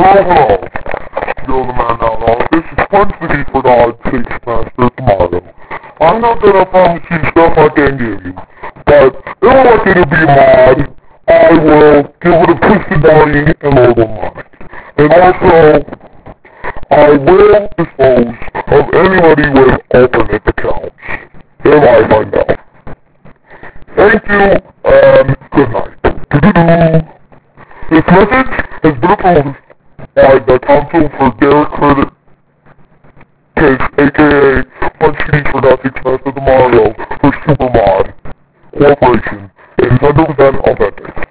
Hello, Joe the Man Down Office. It's Punch the Geek for God's sake, Master tomorrow. I'm not gonna promise you stuff I can't give you, but if I want you to be a mod, I will give it a twisted body and load on mine. And also, I will dispose of anybody with alternate accounts, if I find out. Thank you, and good night. This message has been approved by the Council for Derek Credit Case, aka Punch Geek for God's sake, Master tomorrow for Supermod Corporation. It is 100% authentic.